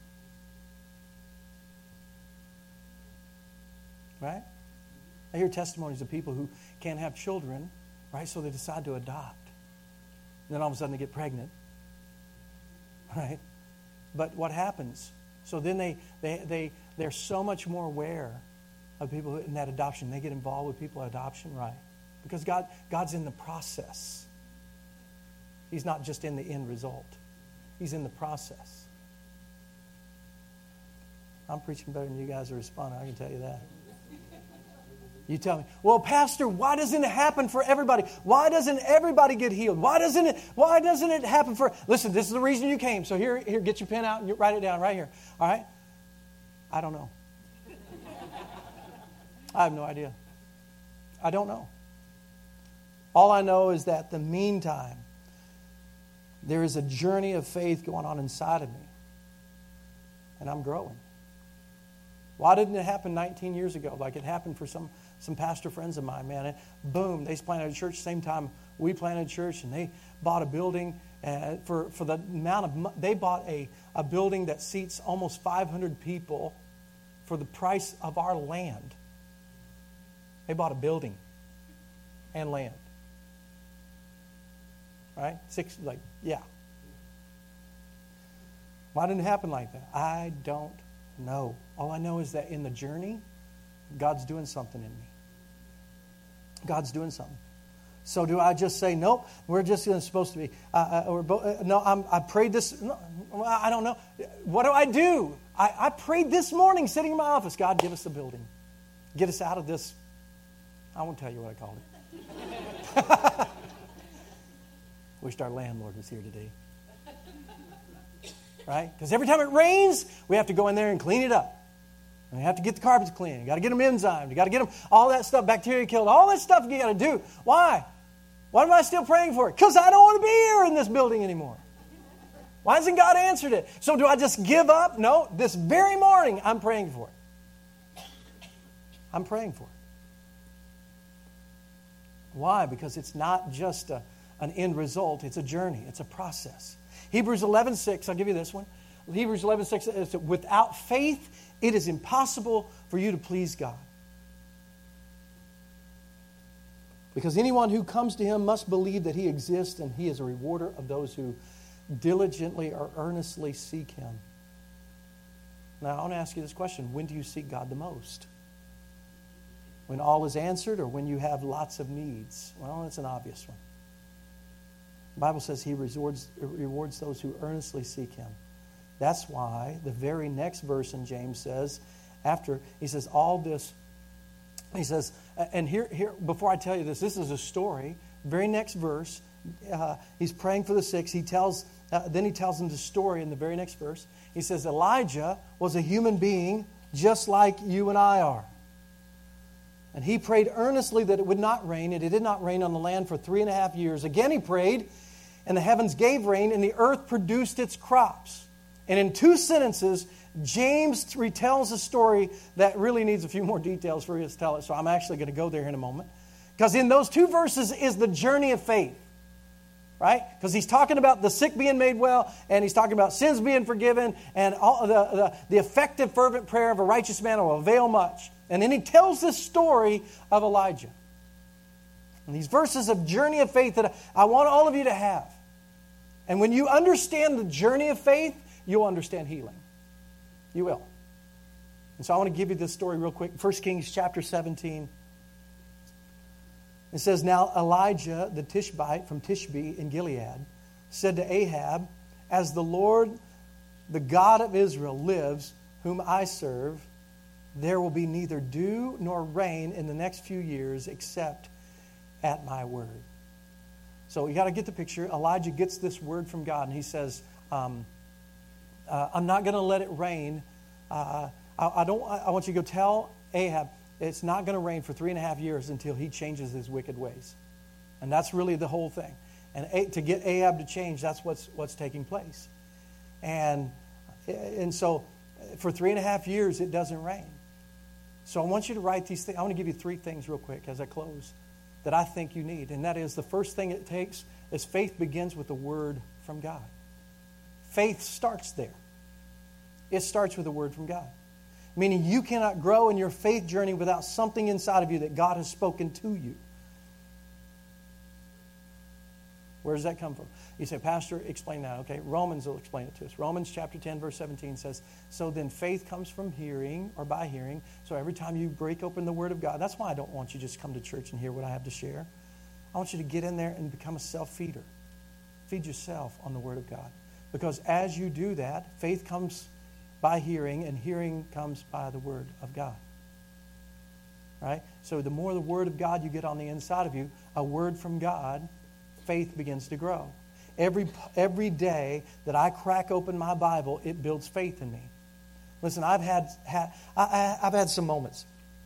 Right? I hear testimonies of people who can't have children, right? So they decide to adopt. And then all of a sudden they get pregnant. Right? But what happens? So then they're so much more aware of people in that adoption. They get involved with people in adoption, right? Because God's in the process. He's not just in the end result. He's in the process. I'm preaching better than you guys are responding, I can tell you that. You tell me, well, Pastor, why doesn't it happen for everybody? Why doesn't everybody get healed? Why doesn't it happen for... Listen, this is the reason you came. So here, get your pen out and write it down right here. All right? I don't know. I have no idea. I don't know. All I know is that the meantime, there is a journey of faith going on inside of me. And I'm growing. Why didn't it happen 19 years ago like it happened for some pastor friends of mine, man? Boom, they planted a church same time we planted a church, and they bought a building for the amount of money. They bought a building that seats almost 500 people for the price of our land. They bought a building and land. Right? Why didn't it happen like that? I don't No. All I know is that in the journey, God's doing something in me. God's doing something. So do I just say, nope, we're just supposed to be, I prayed this, no, I don't know. What do? I prayed this morning sitting in my office, God, give us the building. Get us out of this. I won't tell you what I called it. Wished our landlord was here today. Right? Because every time it rains, we have to go in there and clean it up. We have to get the carpets clean. You got to get them enzymed. You got to get them, all that stuff, bacteria killed, all that stuff you got to do. Why? Why am I still praying for it? Because I don't want to be here in this building anymore. Why hasn't God answered it? So do I just give up? No. This very morning, I'm praying for it. I'm praying for it. Why? Because it's not just an end result. It's a journey. It's a process. Hebrews 11:6, I'll give you this one. Hebrews 11:6 is that without faith, it is impossible for you to please God. Because anyone who comes to Him must believe that He exists and He is a rewarder of those who diligently or earnestly seek Him. Now, I want to ask you this question. When do you seek God the most? When all is answered or when you have lots of needs? Well, that's an obvious one. The Bible says He rewards those who earnestly seek Him. That's why the very next verse in James says, after, he says, all this, he says, and here, before I tell you this is a story. Very next verse, he's praying for the sick. Then he tells them the story in the very next verse. He says, Elijah was a human being just like you and I are. And he prayed earnestly that it would not rain, and it did not rain on the land for 3.5 years. Again he prayed, and the heavens gave rain, and the earth produced its crops. And in 2 sentences, James retells a story that really needs a few more details for us to tell it. So I'm actually going to go there in a moment. Because in those 2 verses is the journey of faith. Right? Because he's talking about the sick being made well, and he's talking about sins being forgiven, and all the effective, fervent prayer of a righteous man will avail much. And then he tells this story of Elijah. And these verses of journey of faith that I want all of you to have. And when you understand the journey of faith, you'll understand healing. You will. And so I want to give you this story real quick. 1 Kings chapter 17. It says, now Elijah the Tishbite from Tishbe in Gilead said to Ahab, as the Lord, the God of Israel, lives, whom I serve, there will be neither dew nor rain in the next few years except at my word. So you got to get the picture. Elijah gets this word from God, and he says, I'm not going to let it rain. I want you to go tell Ahab it's not going to rain for 3.5 years until he changes his wicked ways. And that's really the whole thing. And to get Ahab to change, that's what's taking place. And so for 3.5 years, it doesn't rain. So I want you to write these things. I want to give you 3 things real quick as I close that I think you need. And that is, the first thing it takes is faith begins with the word from God. Faith starts there. It starts with the word from God. Meaning you cannot grow in your faith journey without something inside of you that God has spoken to you. Where does that come from? You say, Pastor, explain that. Okay, Romans will explain it to us. Romans chapter 10, verse 17 says, so then faith comes from hearing or by hearing. So every time you break open the Word of God, that's why I don't want you to just come to church and hear what I have to share. I want you to get in there and become a self-feeder. Feed yourself on the Word of God. Because as you do that, faith comes by hearing, and hearing comes by the Word of God. Right? So the more the Word of God you get on the inside of you, a word from God, faith begins to grow. Every day that I crack open my Bible, it builds faith in me. Listen, I've had some moments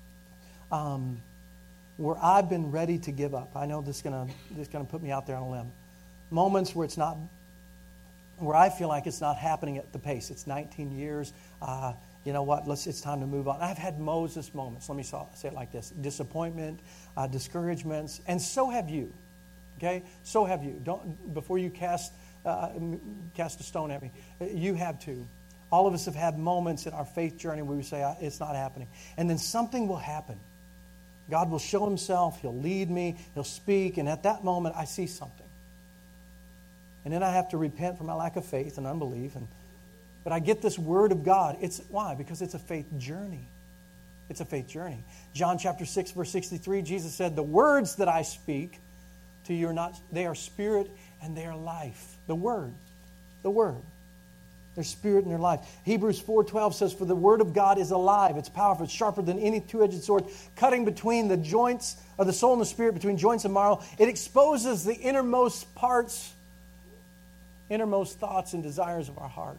where I've been ready to give up. I know this is gonna put me out there on a limb. Moments where I feel like it's not happening at the pace. It's 19 years. You know what? It's time to move on. I've had Moses moments. Let me say it like this: disappointment, discouragements, and so have you. Okay, so have you. Don't before you cast a stone at me. You have too. All of us have had moments in our faith journey where we say it's not happening, and then something will happen. God will show Himself. He'll lead me. He'll speak, and at that moment, I see something. And then I have to repent for my lack of faith and unbelief, and But I get this word of God. Why? Because it's a faith journey. It's a faith journey. John chapter 6, verse 63, Jesus said, the words that I speak to you they are spirit and they are life. The word. Their spirit and their life. Hebrews 4:12 says, for the word of God is alive. It's powerful. It's sharper than any two-edged sword, cutting between the joints of the soul and the spirit, between joints and marrow. It exposes the innermost parts, innermost thoughts and desires of our heart.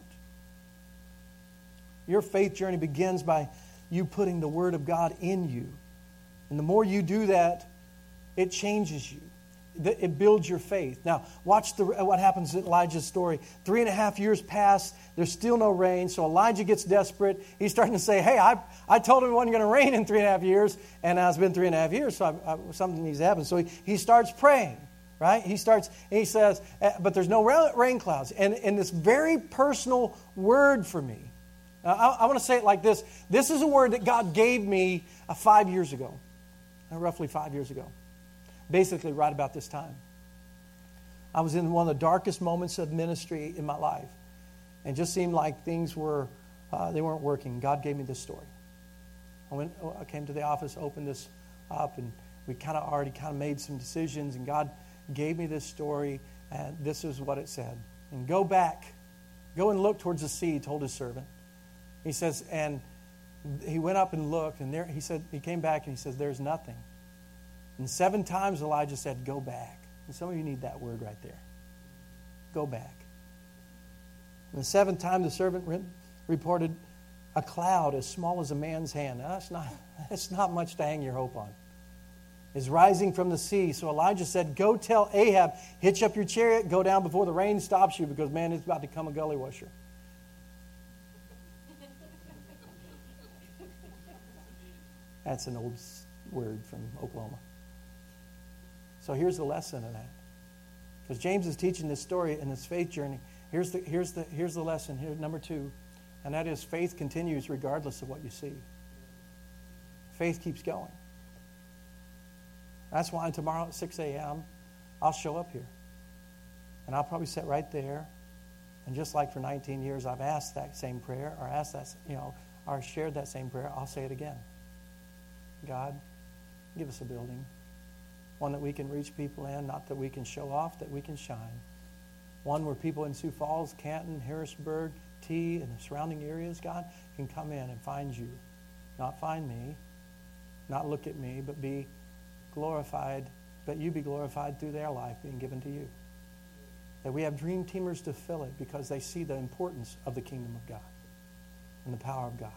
Your faith journey begins by you putting the word of God in you. And the more you do that, it changes you. It builds your faith. Now, watch what happens in Elijah's story. 3.5 years pass. There's still no rain. So Elijah gets desperate. He's starting to say, hey, I told him it wasn't going to rain in 3.5 years. And now it's been 3.5 years, so something needs to happen. So he starts praying, right? He says, but there's no rain clouds. And this very personal word for me. Now, I want to say it like this. This is a word that God gave me 5 years ago. Roughly 5 years ago. Basically, right about this time. I was in one of the darkest moments of ministry in my life. And it just seemed like things they weren't working. God gave me this story. I came to the office, opened this up, and we already made some decisions. And God gave me this story, and this is what it said. And go and look towards the sea, he told his servant. He says, and he went up and looked, and there he came back and he says, there's nothing. And 7 times Elijah said, go back. And some of you need that word right there. Go back. And the 7th time the servant reported a cloud as small as a man's hand. Now, that's not much to hang your hope on. Is rising from the sea. So Elijah said, go tell Ahab, hitch up your chariot, go down before the rain stops you, because man, it's about to come a gully washer. That's an old word from Oklahoma. So here's the lesson of that. Because James is teaching this story in his faith journey. Here's the lesson. Here, number 2. And that is faith continues regardless of what you see. Faith keeps going. That's why tomorrow at 6 a.m., I'll show up here. And I'll probably sit right there. And just like for 19 years, I've asked that same prayer, or shared that same prayer, I'll say it again. God, give us a building. One that we can reach people in, not that we can show off, that we can shine. One where people in Sioux Falls, Canton, Harrisburg, T, and the surrounding areas, God, can come in and find you. Not find me, not look at me, but be glorified, but you be glorified through their life being given to you. That we have dream teamers to fill it because they see the importance of the kingdom of God and the power of God.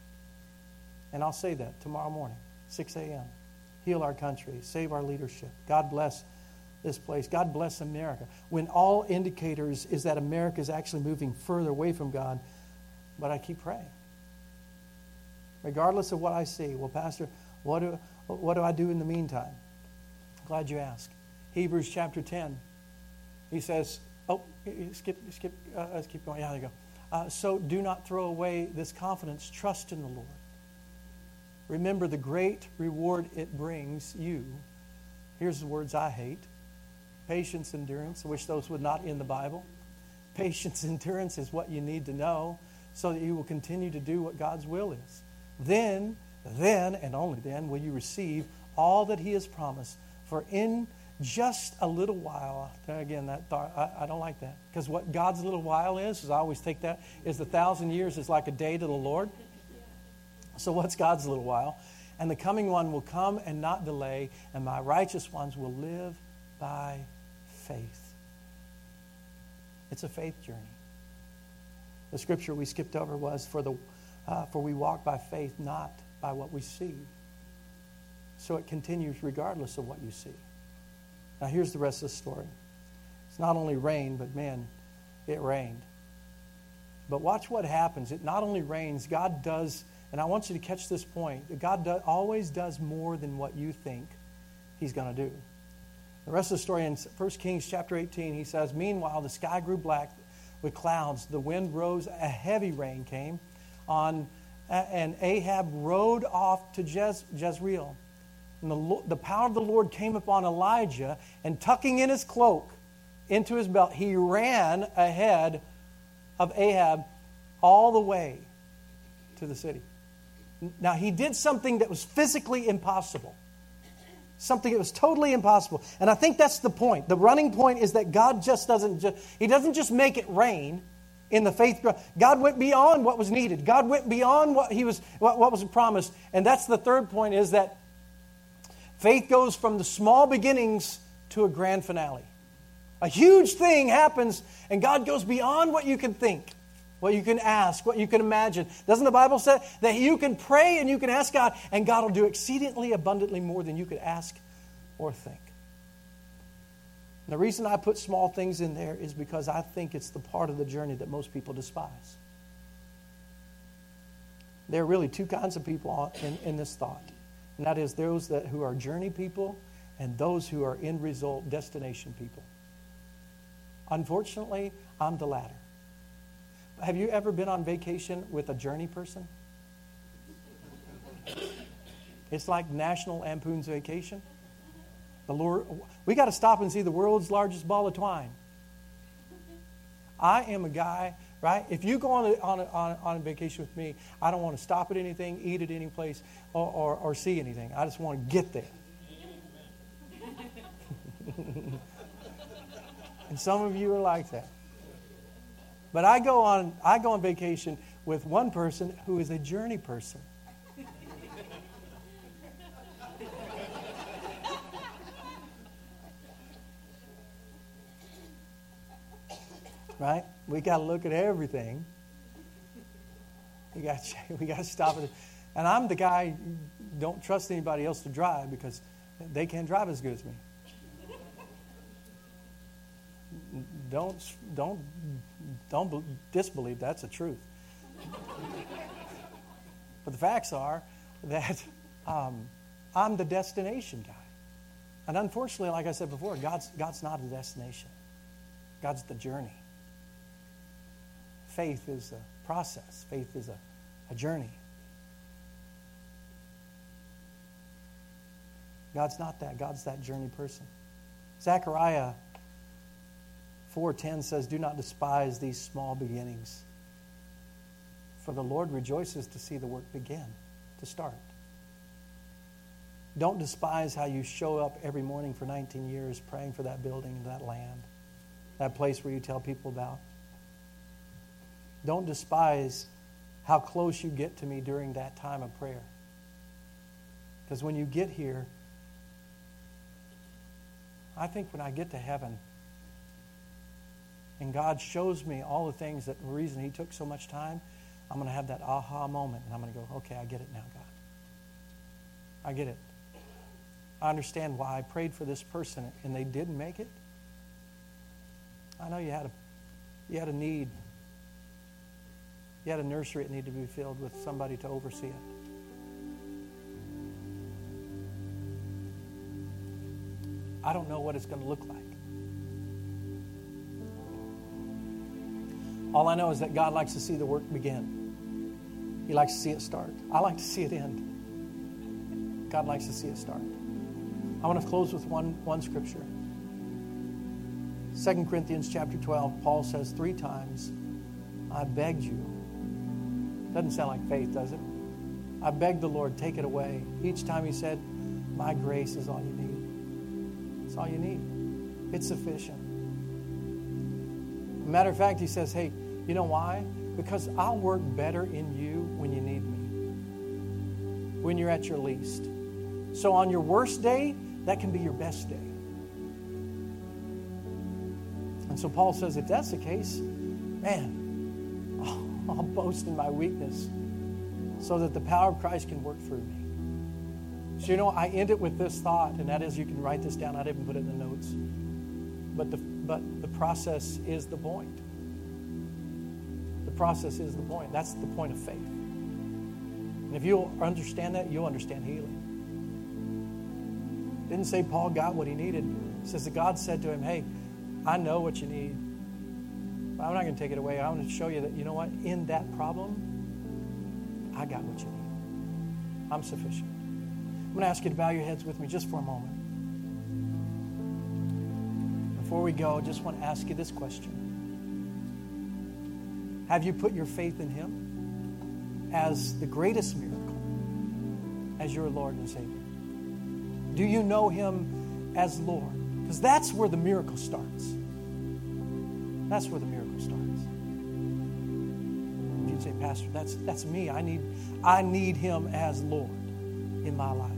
And I'll say that tomorrow morning, 6 a.m. Heal our country. Save our leadership. God bless this place. God bless America. When all indicators is that America is actually moving further away from God, but I keep praying. Regardless of what I see. Well, Pastor, what do I do in the meantime? Glad you asked. Hebrews chapter 10. He says, let's keep going. Yeah, there you go. So do not throw away this confidence. Trust in the Lord. Remember the great reward it brings you. Here's the words I hate. Patience, endurance. I wish those were not in the Bible. Patience, endurance is what you need to know so that you will continue to do what God's will is. Then, and only then, will you receive all that He has promised. For in just a little while, again, that thought, I don't like that. Because what God's little while is I always take that, is 1,000 years is like a day to the Lord. So what's God's little while? And the coming one will come and not delay, and my righteous ones will live by faith. It's a faith journey. The scripture we skipped over was, for we walk by faith, not by what we see. So it continues regardless of what you see. Now here's the rest of the story. It's not only rain, but man, it rained. But watch what happens. It not only rains, God does. And I want you to catch this point. God always does more than what you think He's going to do. The rest of the story in 1 Kings chapter 18, he says, meanwhile, the sky grew black with clouds. The wind rose. A heavy rain came on, and Ahab rode off to Jezreel. And the power of the Lord came upon Elijah, and tucking in his cloak into his belt, he ran ahead of Ahab all the way to the city. Now, he did something that was physically impossible. Something that was totally impossible. And I think that's the point. The running point is that God just He doesn't just make it rain in the faith. God went beyond what was needed. God went beyond what was promised. And that's the third point, is that faith goes from the small beginnings to a grand finale. A huge thing happens, and God goes beyond what you can think, what you can ask, what you can imagine. Doesn't the Bible say that you can pray and you can ask God, and God will do exceedingly abundantly more than you could ask or think? And the reason I put small things in there is because I think it's the part of the journey that most people despise. There are really two kinds of people in this thought. And that is those who are journey people and those who are end result destination people. Unfortunately, I'm the latter. Have you ever been on vacation with a journey person? It's like National Lampoon's Vacation. We got to stop and see the world's largest ball of twine. I am a guy, right? If you go on a vacation with me, I don't want to stop at anything, eat at any place, or see anything. I just want to get there. And some of you are like that. But I go on vacation with one person who is a journey person. Right? We got to look at everything. We got to stop it. And I'm the guy who don't trust anybody else to drive because they can't drive as good as me. Don't disbelieve that's the truth. But the facts are that I'm the destination guy. And unfortunately, like I said before, God's not a destination. God's the journey. Faith is a process. Faith is a journey. God's not that. God's that journey person. Zechariah 4:10 says, "Do not despise these small beginnings, for the Lord rejoices to see the work begin, to start." Don't despise how you show up every morning for 19 years praying for that building, that land, that place where you tell people about. Don't despise how close you get to me during that time of prayer. Because when you get here, I think when I get to heaven, and God shows me all the things that the reason He took so much time, I'm going to have that aha moment. And I'm going to go, okay, I get it now, God. I get it. I understand why I prayed for this person and they didn't make it. I know you had a need. You had a nursery that needed to be filled with somebody to oversee it. I don't know what it's going to look like. All I know is that God likes to see the work begin. He likes to see it start. I like to see it end. God likes to see it start. I want to close with one scripture. 2 Corinthians chapter 12, Paul says 3 times, I begged you. Doesn't sound like faith, does it? I begged the Lord, take it away. Each time he said, my grace is all you need. It's all you need. It's sufficient. Matter of fact, he says, hey, you know why? Because I'll work better in you when you need me. When you're at your least. So on your worst day, that can be your best day. And so Paul says, if that's the case, man, I'll boast in my weakness so that the power of Christ can work through me. So, you know, I end it with this thought, and that is, you can write this down. I didn't put it in the notes. But the process is the point. The process is the point. That's the point of faith. And if you'll understand that, you'll understand healing. Didn't say Paul got what he needed. It says that God said to him, hey, I know what you need. But I'm not going to take it away. I'm going to show you that, you know what? In that problem, I got what you need. I'm sufficient. I'm going to ask you to bow your heads with me just for a moment. Before we go, I just want to ask you this question. Have you put your faith in Him as the greatest miracle, as your Lord and Savior? Do you know Him as Lord? Because that's where the miracle starts. That's where the miracle starts. If you'd say, Pastor, that's me. I need Him as Lord in my life.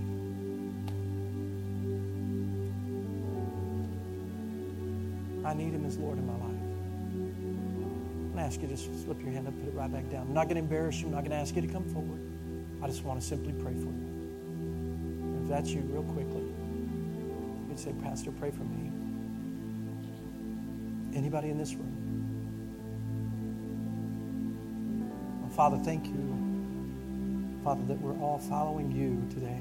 I need Him as Lord in my life. I'm going to ask you to just slip your hand up, put it right back down. I'm not going to embarrass you. I'm not going to ask you to come forward. I just want to simply pray for you. And if that's you, real quickly, you'd say, Pastor, pray for me. Anybody in this room? Well, Father, thank you, Father, that we're all following you today.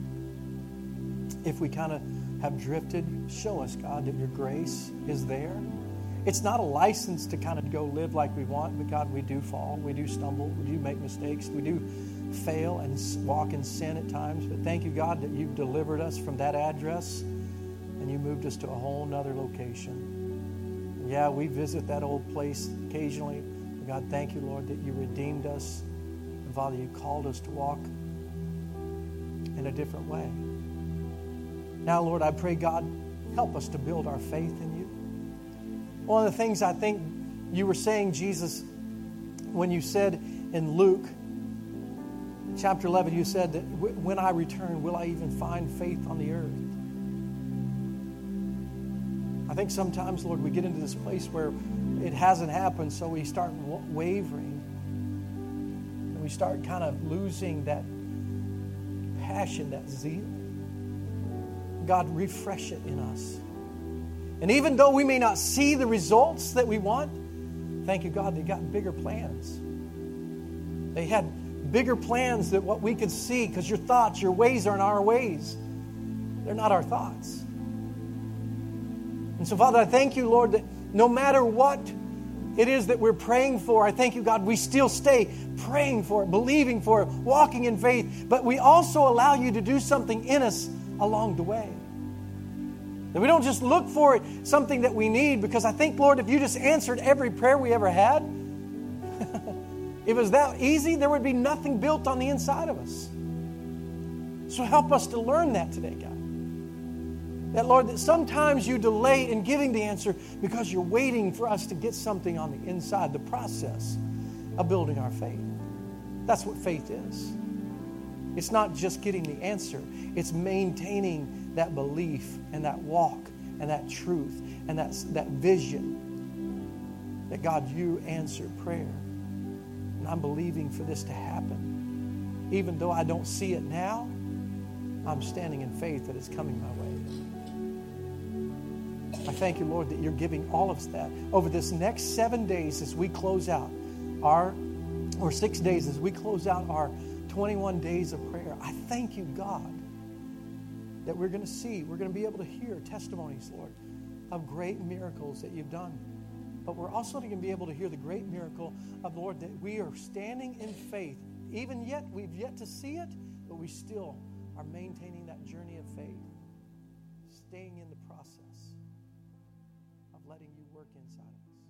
If we kind of have drifted, show us, God, that your grace is there. It's not a license to kind of go live like we want, but God, we do fall, we do stumble, we do make mistakes, we do fail and walk in sin at times. But thank you, God, that you've delivered us from that address and you moved us to a whole nother location. Yeah, we visit that old place occasionally. But God, thank you, Lord, that you redeemed us. And Father, you called us to walk in a different way. Now, Lord, I pray, God, help us to build our faith in you. One of the things I think you were saying, Jesus, when you said in Luke chapter 11, you said that when I return, will I even find faith on the earth? I think sometimes, Lord, we get into this place where it hasn't happened, so we start wavering. And we start kind of losing that passion, that zeal. God, refresh it in us. And even though we may not see the results that we want, thank you, God, they got bigger plans. They had bigger plans than what we could see, because your thoughts, your ways aren't our ways. They're not our thoughts. And so, Father, I thank you, Lord, that no matter what it is that we're praying for, I thank you, God, we still stay praying for it, believing for it, walking in faith, but we also allow you to do something in us along the way. That we don't just look for it, something that we need, because I think, Lord, if you just answered every prayer we ever had, if it was that easy, there would be nothing built on the inside of us. So help us to learn that today, God. That, Lord, that sometimes you delay in giving the answer because you're waiting for us to get something on the inside, the process of building our faith. That's what faith is. It's not just getting the answer. It's maintaining that belief and that walk and that truth and that vision that, God, you answer prayer. And I'm believing for this to happen. Even though I don't see it now, I'm standing in faith that it's coming my way. I thank you, Lord, that you're giving all of us that over this next 7 days as we close out or 6 days as we close out our 21 days of prayer. I thank you, God, that we're going to be able to hear testimonies, Lord, of great miracles that you've done. But we're also going to be able to hear the great miracle of, Lord, that we are standing in faith. Even yet, we've yet to see it, but we still are maintaining that journey of faith, staying in the process of letting you work inside of us.